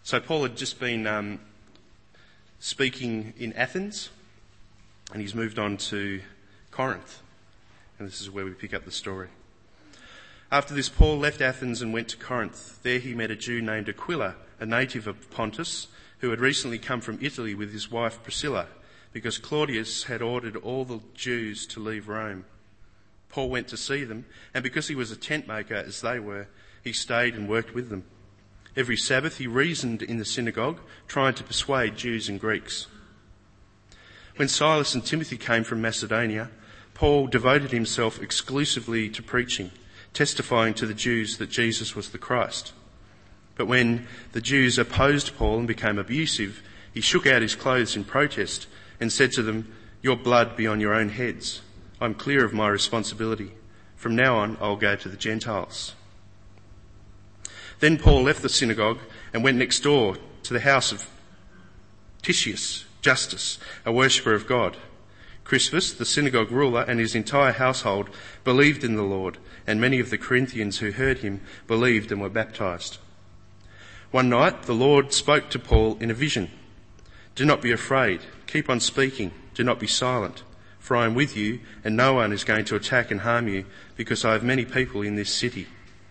So Paul had just been speaking in Athens, and he's moved on to Corinth. And this is where we pick up the story. After this, Paul left Athens and went to Corinth. There he met a Jew named Aquila, a native of Pontus, who had recently come from Italy with his wife Priscilla, because Claudius had ordered all the Jews to leave Rome. Paul went to see them, and because he was a tent maker as they were, he stayed and worked with them. Every Sabbath he reasoned in the synagogue, trying to persuade Jews and Greeks. When Silas and Timothy came from Macedonia, Paul devoted himself exclusively to preaching, testifying to the Jews that Jesus was the Christ. But when the Jews opposed Paul and became abusive, he shook out his clothes in protest and said to them, "Your blood be on your own heads. I'm clear of my responsibility. From now on, I'll go to the Gentiles." Then Paul left the synagogue and went next door to the house of Titius Justus, a worshipper of God. Crispus, the synagogue ruler, and his entire household believed in the Lord, and many of the Corinthians who heard him believed and were baptized. One night, the Lord spoke to Paul in a vision. "Do not be afraid. Keep on speaking. Do not be silent. For I am with you, and no one is going to attack and harm you, because I have many people in this city."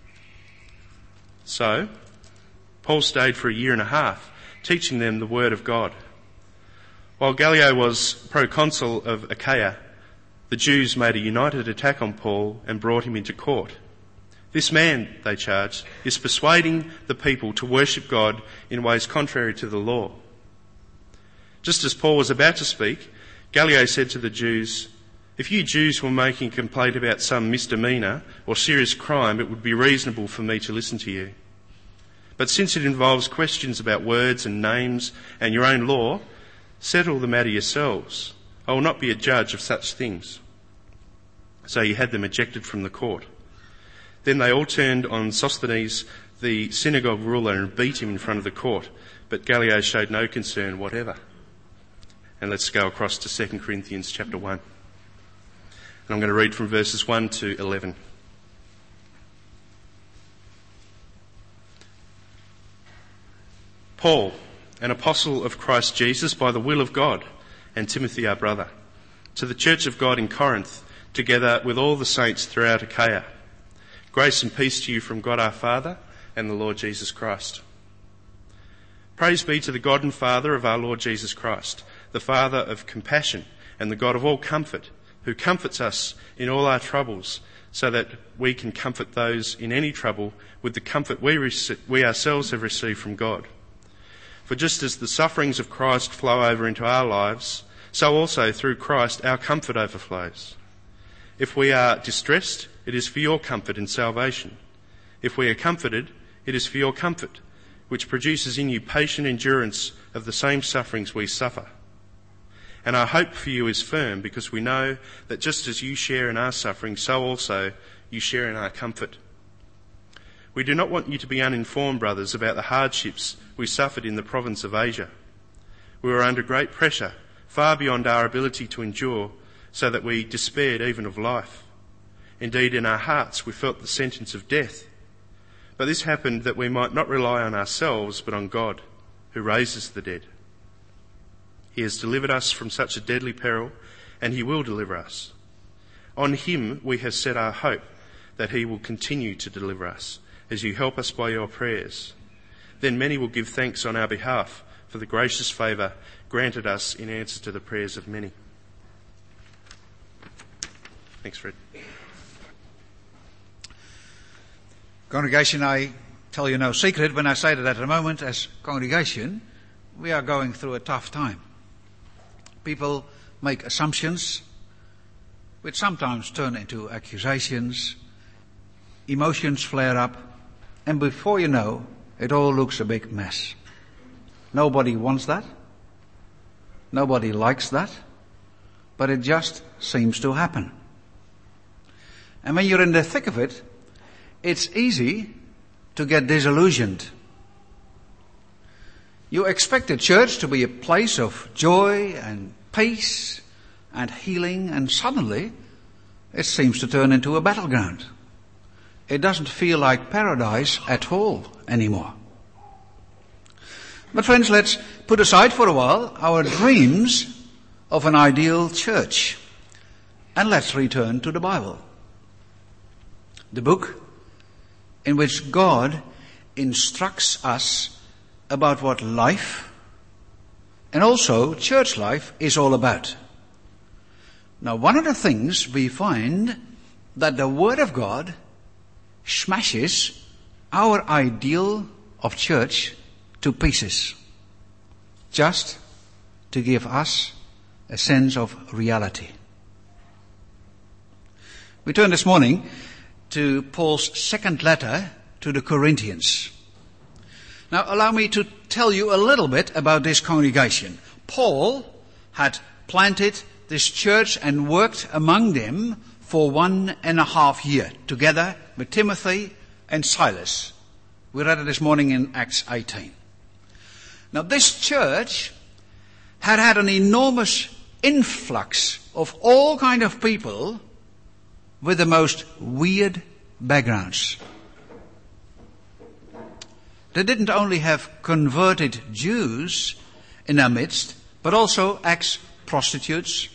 So, Paul stayed for 1.5 years, teaching them the word of God. While Gallio was proconsul of Achaia, the Jews made a united attack on Paul and brought him into court. "This man," they charged, "is persuading the people to worship God in ways contrary to the law." Just as Paul was about to speak, Gallio said to the Jews, "If you Jews were making a complaint about some misdemeanour or serious crime, it would be reasonable for me to listen to you. But since it involves questions about words and names and your own law, settle the matter yourselves. I will not be a judge of such things." So he had them ejected from the court. Then they all turned on Sosthenes, the synagogue ruler, and beat him in front of the court. But Gallio showed no concern whatever. And let's go across to 2 Corinthians chapter 1. And I'm going to read from verses 1 to 11. Paul, an apostle of Christ Jesus by the will of God, and Timothy our brother, to the church of God in Corinth, together with all the saints throughout Achaia. Grace and peace to you from God our Father and the Lord Jesus Christ. Praise be to the God and Father of our Lord Jesus Christ, the Father of compassion and the God of all comfort, who comforts us in all our troubles, so that we can comfort those in any trouble with the comfort we ourselves have received from God. For just as the sufferings of Christ flow over into our lives, so also through Christ our comfort overflows. If we are distressed, it is for your comfort and salvation. If we are comforted, it is for your comfort, which produces in you patient endurance of the same sufferings we suffer. And our hope for you is firm, because we know that just as you share in our suffering, so also you share in our comfort. We do not want you to be uninformed, brothers, about the hardships we suffered in the province of Asia. We were under great pressure, far beyond our ability to endure, so that we despaired even of life. Indeed, in our hearts we felt the sentence of death. But this happened that we might not rely on ourselves, but on God, who raises the dead. He has delivered us from such a deadly peril, and he will deliver us. On him we have set our hope that he will continue to deliver us, as you help us by your prayers. Then many will give thanks on our behalf for the gracious favour granted us in answer to the prayers of many. Thanks, Fred. Congregation, I tell you no secret when I say that at the moment, as congregation, we are going through a tough time. People make assumptions, which sometimes turn into accusations. Emotions flare up, and before you know, it all looks a big mess. Nobody wants that. Nobody likes that. But it just seems to happen. And when you're in the thick of it, it's easy to get disillusioned. You expect the church to be a place of joy and peace and healing, and suddenly it seems to turn into a battleground. It doesn't feel like paradise at all anymore. But friends, let's put aside for a while our dreams of an ideal church. And let's return to the Bible. The book in which God instructs us about what life and also church life is all about. Now, one of the things we find that the Word of God smashes our ideal of church to pieces, just to give us a sense of reality. We turn this morning to Paul's second letter to the Corinthians. Now, allow me to tell you a little bit about this congregation. Paul had planted this church and worked among them for 1.5 years, together with Timothy and Silas. We read it this morning in Acts 18. Now, this church had an enormous influx of all kind of people with the most weird backgrounds. They didn't only have converted Jews in their midst, but also ex-prostitutes,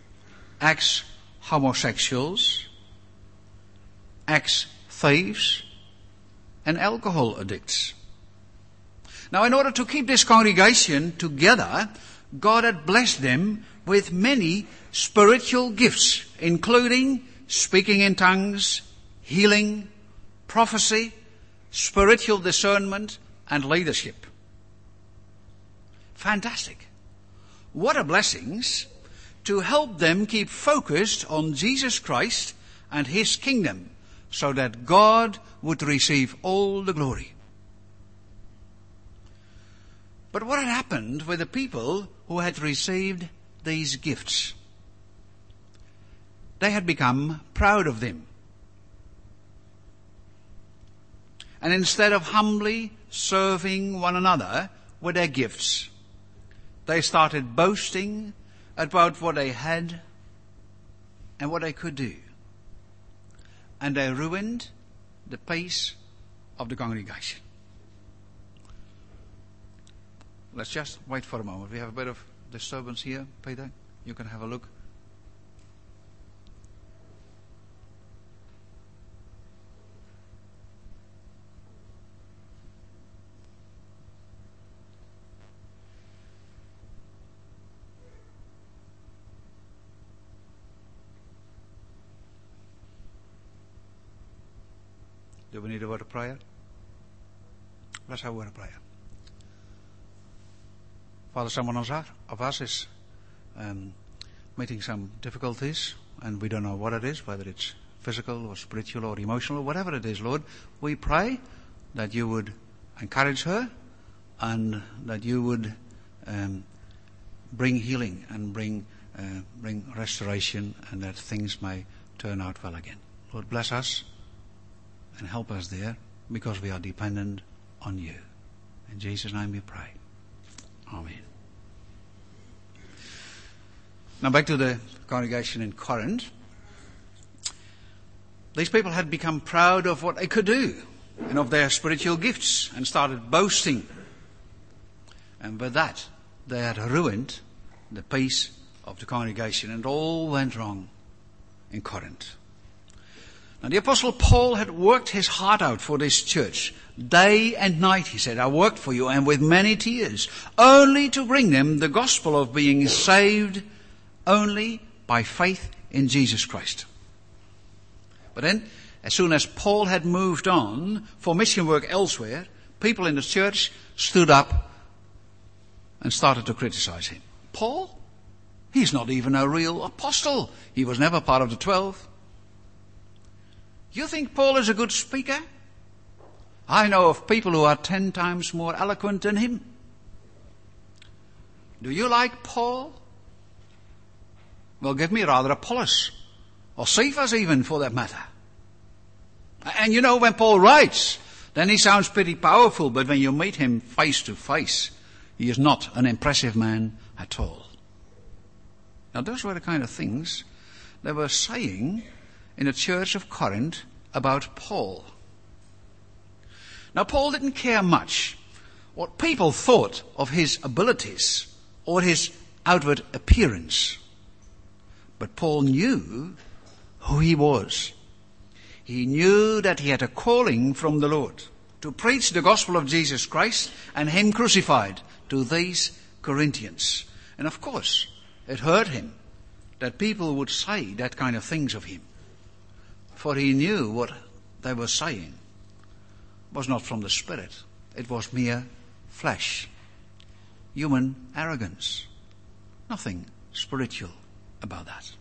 ex-homosexuals, ex-thieves, and alcohol addicts. Now, in order to keep this congregation together, God had blessed them with many spiritual gifts, including speaking in tongues, healing, prophecy, spiritual discernment, and leadership. Fantastic. What a blessings to help them keep focused on Jesus Christ and His kingdom, so that God would receive all the glory. But what had happened with the people who had received these gifts? They had become proud of them. And instead of humbly serving one another with their gifts, they started boasting about what they had and what they could do. And they ruined the peace of the congregation. Let's just wait for a moment. We have a bit of disturbance here. Peter, you can have a look. Do we need a word of prayer? Let's have a word of prayer. Father, someone of us is meeting some difficulties, and we don't know what it is, whether it's physical or spiritual or emotional, or whatever it is, Lord. We pray that you would encourage her and that you would bring healing and bring restoration, and that things may turn out well again. Lord, bless us and help us there, because we are dependent on you. In Jesus' name we pray. Amen. Now back to the congregation in Corinth. These people had become proud of what they could do and of their spiritual gifts and started boasting. And with that, they had ruined the peace of the congregation, and all went wrong in Corinth. Now, the Apostle Paul had worked his heart out for this church. Day and night, he said, I worked for you, and with many tears, only to bring them the gospel of being saved only by faith in Jesus Christ. But then, as soon as Paul had moved on for mission work elsewhere, people in the church stood up and started to criticize him. Paul? He's not even a real apostle. He was never part of the 12. You think Paul is a good speaker? I know of people who are 10 times more eloquent than him. Do you like Paul? Well, give me rather Apollos, or Cephas even, for that matter. And you know, when Paul writes, then he sounds pretty powerful, but when you meet him face to face, he is not an impressive man at all. Now, those were the kind of things they were saying in the church of Corinth about Paul. Now, Paul didn't care much what people thought of his abilities or his outward appearance. But Paul knew who he was. He knew that he had a calling from the Lord to preach the gospel of Jesus Christ and him crucified to these Corinthians. And of course, it hurt him that people would say that kind of things of him. For he knew what they were saying was not from the Spirit. It was mere flesh, human arrogance. Nothing spiritual about that.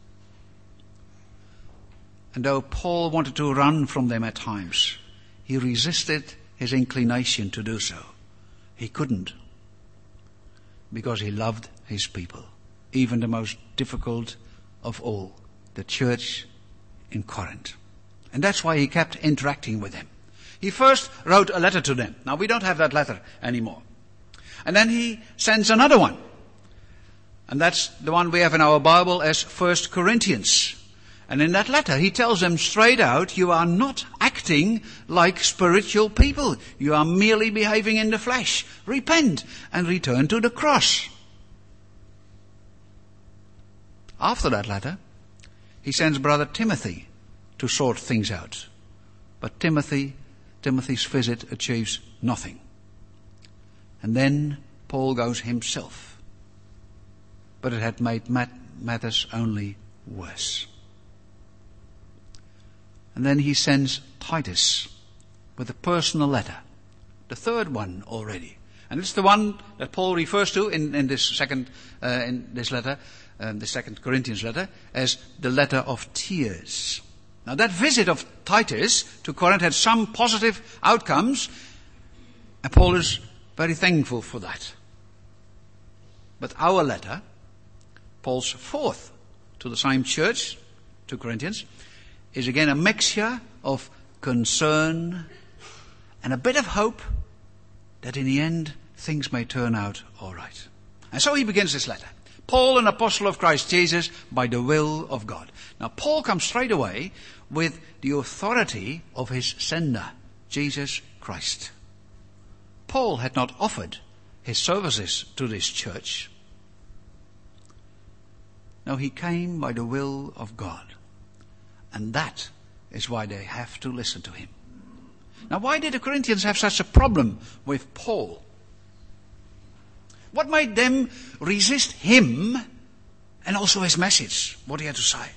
And though Paul wanted to run from them at times, he resisted his inclination to do so. He couldn't, because he loved his people, even the most difficult of all, the church in Corinth. And that's why he kept interacting with them. He first wrote a letter to them. Now we don't have that letter anymore. And then he sends another one. And that's the one we have in our Bible as 1 Corinthians. And in that letter he tells them straight out, you are not acting like spiritual people. You are merely behaving in the flesh. Repent and return to the cross. After that letter, he sends brother Timothy to sort things out. But Timothy's visit achieves nothing. And then Paul goes himself. But it had made matters only worse. And then he sends Titus with a personal letter. The third one already. And it's the one that Paul refers to in this letter, the 2 Corinthians letter, as the letter of tears. Now that visit of Titus to Corinth had some positive outcomes, and Paul is very thankful for that. But our letter, Paul's fourth to the same church, to Corinthians, is again a mixture of concern and a bit of hope that in the end things may turn out all right. And so he begins this letter. Paul, an apostle of Christ Jesus, by the will of God. Now Paul comes straight away with the authority of his sender, Jesus Christ. Paul had not offered his services to this church. No, he came by the will of God. And that is why they have to listen to him. Now, why did the Corinthians have such a problem with Paul? What made them resist him and also his message, what he had to say?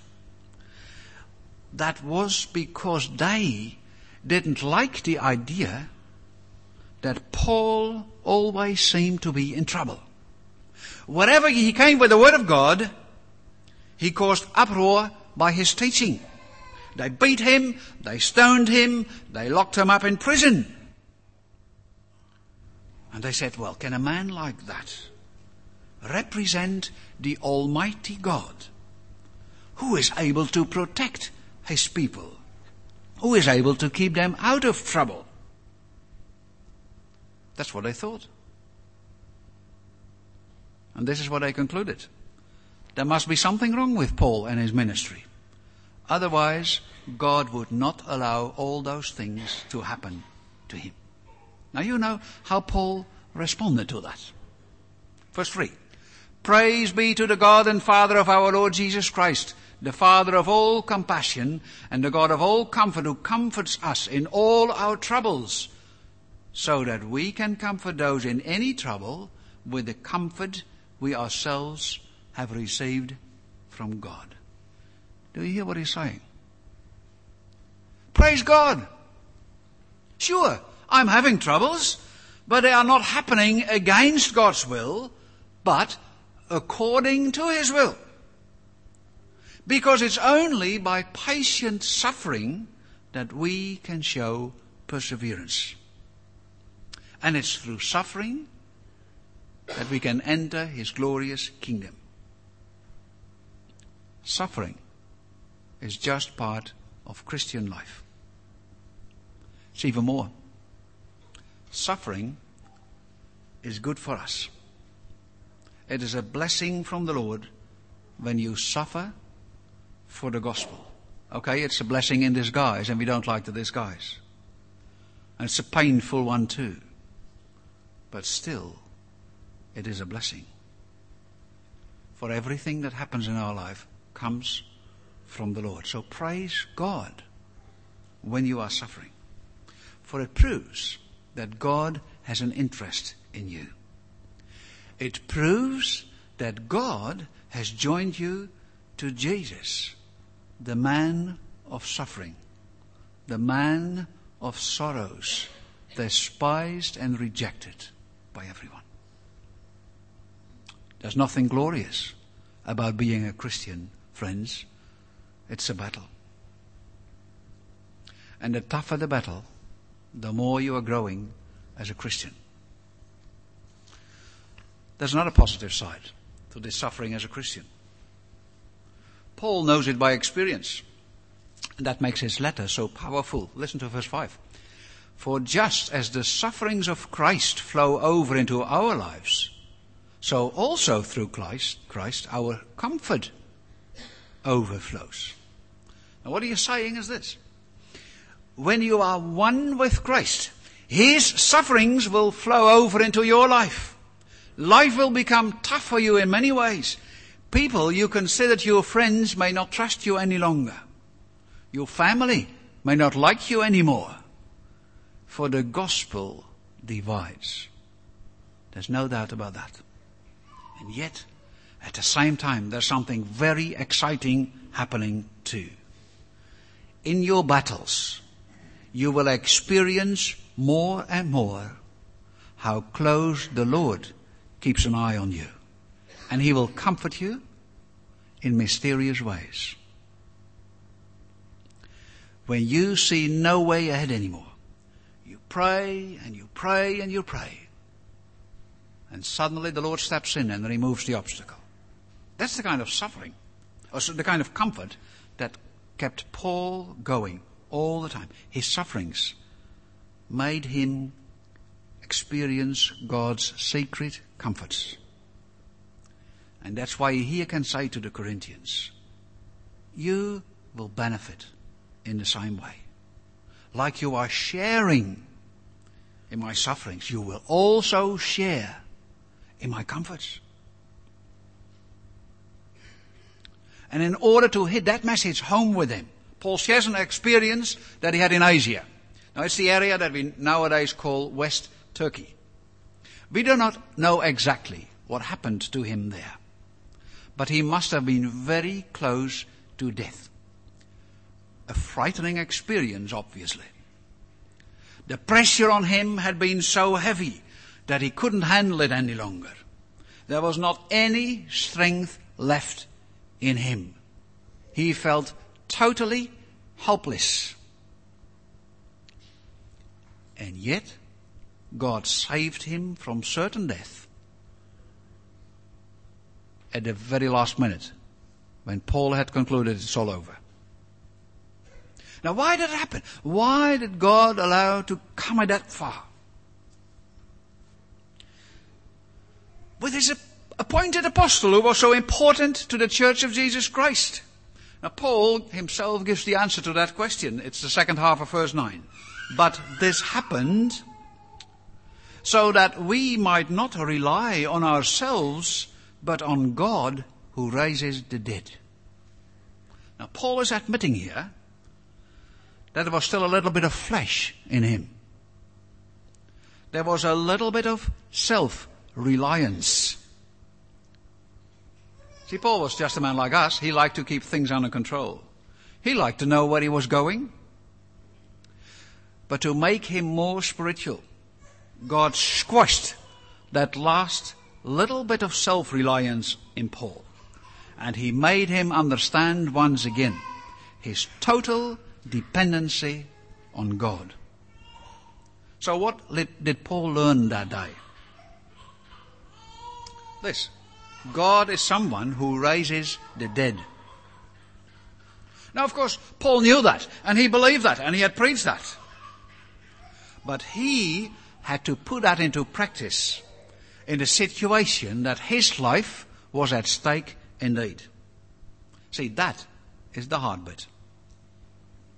That was because they didn't like the idea that Paul always seemed to be in trouble. Wherever he came with the word of God, he caused uproar by his teaching. They beat him, they stoned him, they locked him up in prison. And they said, well, can a man like that represent the Almighty God, who is able to protect his people, who is able to keep them out of trouble? That's what they thought. And this is what they concluded. There must be something wrong with Paul and his ministry. Otherwise, God would not allow all those things to happen to him. Now you know how Paul responded to that. Verse 3. Praise be to the God and Father of our Lord Jesus Christ, the Father of all compassion and the God of all comfort, who comforts us in all our troubles, so that we can comfort those in any trouble with the comfort we ourselves have received from God. Do you hear what he's saying? Praise God. Sure, I'm having troubles, but they are not happening against God's will, but according to his will. Because it's only by patient suffering that we can show perseverance. And it's through suffering that we can enter his glorious kingdom. Suffering is just part of Christian life. It's even more. Suffering is good for us. It is a blessing from the Lord when you suffer for the gospel. Okay, it's a blessing in disguise, and we don't like the disguise. And it's a painful one too. but still it is a blessing. For everything that happens in our life comes from the Lord. So praise God when you are suffering, for it proves that God has an interest in you. It proves that God has joined you to Jesus, the man of suffering, the man of sorrows, despised and rejected by everyone. There's nothing glorious about being a Christian, friends. It's a battle. And the tougher the battle, the more you are growing as a Christian. There's another positive side to this suffering as a Christian. Paul knows it by experience. And that makes his letter so powerful. Listen to verse 5. For just as the sufferings of Christ flow over into our lives, so also through Christ our comfort overflows. Now what he is saying is this. When you are one with Christ, his sufferings will flow over into your life. Life will become tough for you in many ways. People you considered your friends may not trust you any longer. Your family may not like you anymore. For the gospel divides. There's no doubt about that. And yet, at the same time, there's something very exciting happening too. In your battles, you will experience more and more how close the Lord keeps an eye on you. And he will comfort you in mysterious ways. When you see no way ahead anymore, you pray and you pray and you pray. And suddenly the Lord steps in and removes the obstacle. That's the kind of suffering, or the kind of comfort that kept Paul going all the time. His sufferings made him experience God's secret comforts. And that's why he here can say to the Corinthians, you will benefit in the same way. Like you are sharing in my sufferings, you will also share in my comforts. And in order to hit that message home with him, Paul shares an experience that he had in Asia. Now it's the area that we nowadays call West Turkey. We do not know exactly what happened to him there, but he must have been very close to death. A frightening experience, obviously. The pressure on him had been so heavy that he couldn't handle it any longer. There was not any strength left in him. He felt totally helpless. And yet, God saved him from certain death at the very last minute, when Paul had concluded it's all over. Now why did it happen? Why did God allow it to come at that far? With his appointed apostle who was so important to the church of Jesus Christ. Now Paul himself gives the answer to that question. It's the second half of verse 9. But this happened so that we might not rely on ourselves, but on God who raises the dead. Now Paul is admitting here that there was still a little bit of flesh in him. There was a little bit of self-reliance. See, Paul was just a man like us. He liked to keep things under control. He liked to know where he was going. But to make him more spiritual, God squashed that last little bit of self-reliance in Paul. And he made him understand once again his total dependency on God. So what did Paul learn that day? This. God is someone who raises the dead. Now of course, Paul knew that, and he believed that, and he had preached that. But he had to put that into practice in the situation that his life was at stake indeed. See, that is the hard bit.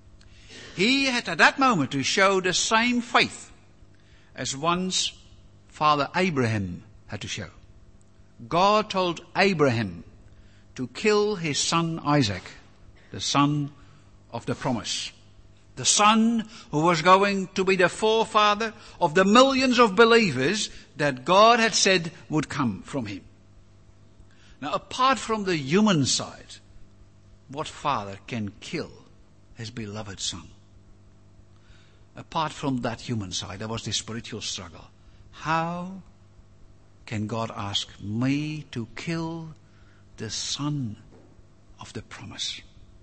He had at that moment to show the same faith as once Father Abraham had to show. God told Abraham to kill his son Isaac, the son of the promise. The son who was going to be the forefather of the millions of believers that God had said would come from him. Now, apart from the human side, what father can kill his beloved son? Apart from that human side, there was this spiritual struggle. How can God ask me to kill the son of the promise?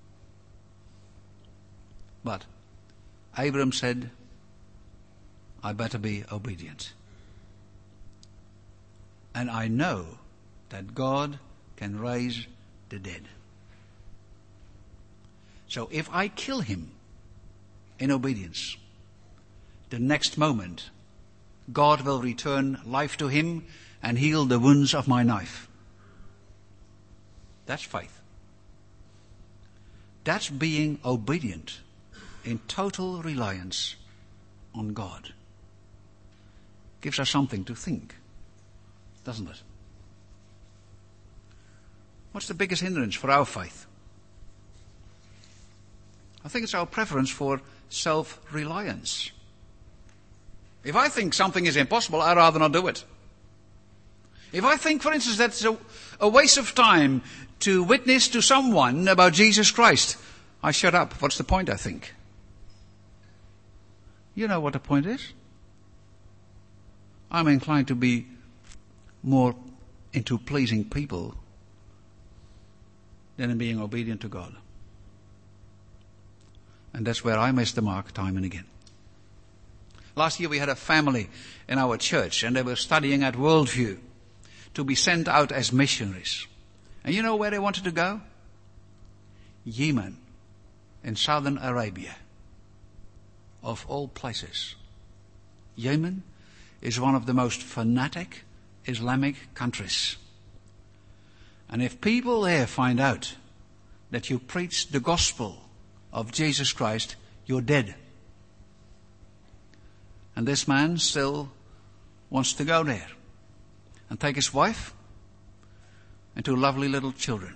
But Abram said, I better be obedient. And I know that God can raise the dead. So if I kill him in obedience, the next moment God will return life to him and heal the wounds of my knife. That's faith. That's being obedient in total reliance on God. Gives us something to think, doesn't it? What's the biggest hindrance for our faith? I think it's our preference for self-reliance. If I think something is impossible, I'd rather not do it. If I think, for instance, that it's a waste of time to witness to someone about Jesus Christ, I shut up. What's the point, I think? You know what the point is? I'm inclined to be more into pleasing people than in being obedient to God. And that's where I miss the mark time and again. Last year we had a family in our church and they were studying at Worldview to be sent out as missionaries. And you know where they wanted to go? Yemen, in southern Arabia. Of all places. Yemen is one of the most fanatic Islamic countries. And if people there find out that you preach the gospel of Jesus Christ, you're dead. And this man still wants to go there and take his wife and two lovely little children.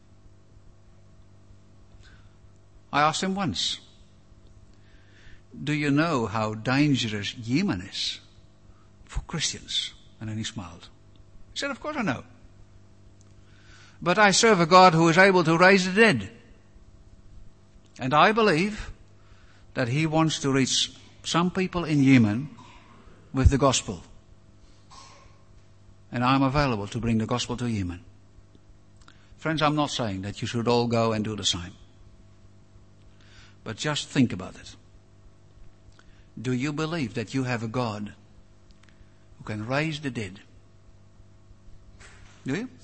I asked him once, do you know how dangerous Yemen is for Christians? And then he smiled. He said, of course I know. But I serve a God who is able to raise the dead. And I believe that he wants to reach some people in Yemen with the gospel. And I'm available to bring the gospel to Yemen. Friends, I'm not saying that you should all go and do the same. But just think about it. Do you believe that you have a God who can raise the dead? Do you?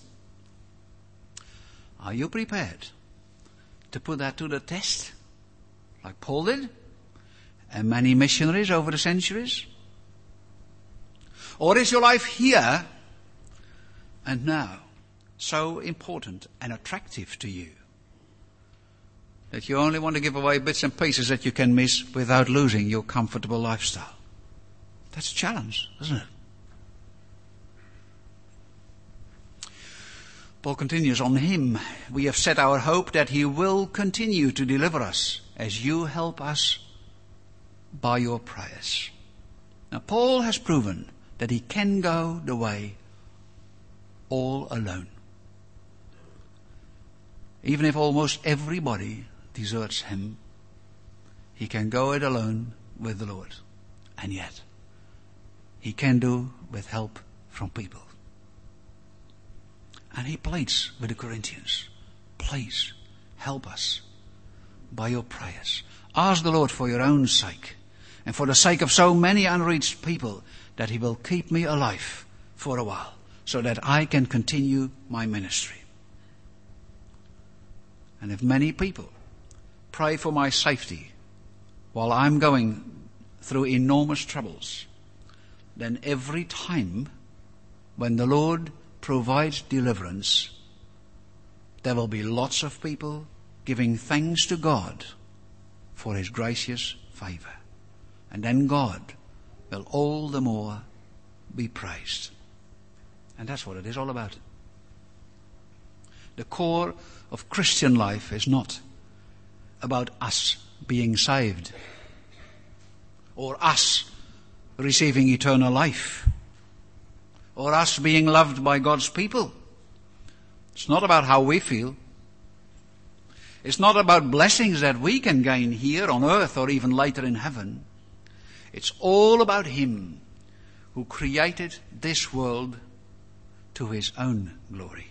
Are you prepared to put that to the test, like Paul did, and many missionaries over the centuries? Or is your life here and now so important and attractive to you that you only want to give away bits and pieces that you can miss without losing your comfortable lifestyle? That's a challenge, isn't it? Paul continues, on him we have set our hope that he will continue to deliver us as you help us by your prayers. Now Paul has proven that he can go the way all alone. Even if almost everybody deserts him, he can go it alone with the Lord. And yet, he can do with help from people. And he pleads with the Corinthians, please help us by your prayers. Ask the Lord for your own sake and for the sake of so many unreached people that he will keep me alive for a while so that I can continue my ministry. And if many people pray for my safety while I'm going through enormous troubles, then every time when the Lord provides deliverance, there will be lots of people giving thanks to God for his gracious favor. And then God will all the more be praised. And that's what it is all about. The core of Christian life is not about us being saved or us receiving eternal life or us being loved by God's people. It's not about how we feel. It's not about blessings that we can gain here on earth or even later in heaven. It's all about Him who created this world to His own glory.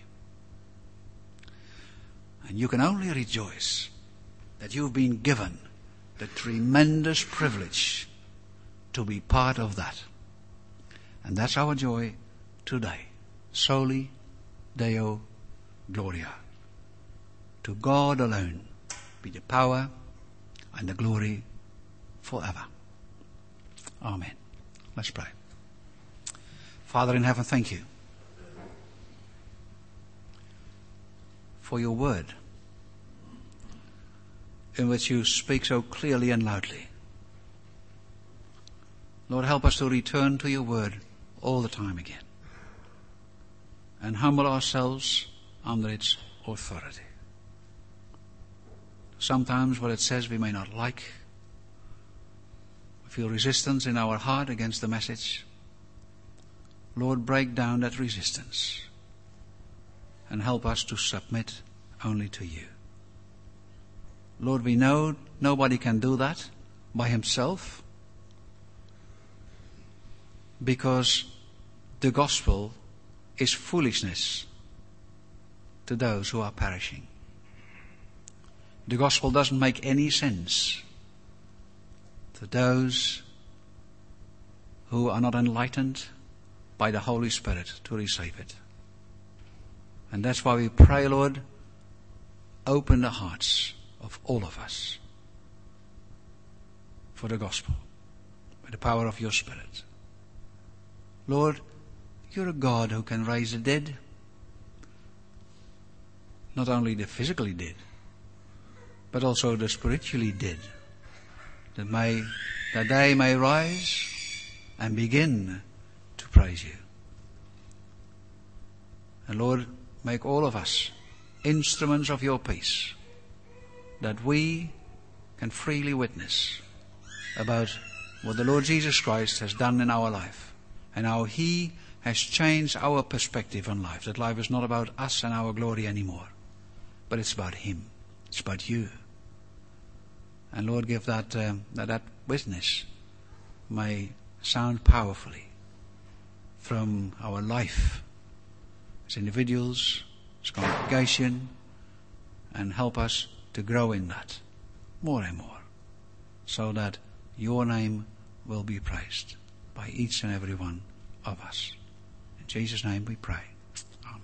And you can only rejoice that you've been given the tremendous privilege to be part of that. And that's our joy today. Soli Deo Gloria. To God alone be the power and the glory forever. Amen. Let's pray. Father in heaven, thank you for your word in which you speak so clearly and loudly. Lord, help us to return to your word all the time again and humble ourselves under its authority. Sometimes what it says we may not like. We feel resistance in our heart against the message. Lord, break down that resistance and help us to submit only to you. Lord, we know nobody can do that by himself because the gospel is foolishness to those who are perishing. The gospel doesn't make any sense to those who are not enlightened by the Holy Spirit to receive it. And that's why we pray, Lord, open the hearts of all of us for the gospel by the power of your Spirit. Lord, you're a God who can raise the dead, not only the physically dead, but also the spiritually dead, that they may rise and begin to praise you. And Lord, make all of us instruments of your peace, that we can freely witness about what the Lord Jesus Christ has done in our life and how He has changed our perspective on life. That life is not about us and our glory anymore, but it's about Him. It's about you. And Lord, give that witness may sound powerfully from our life as individuals, as congregation, and help us to grow in that more and more, so that your name will be praised by each and every one of us. In Jesus' name we pray.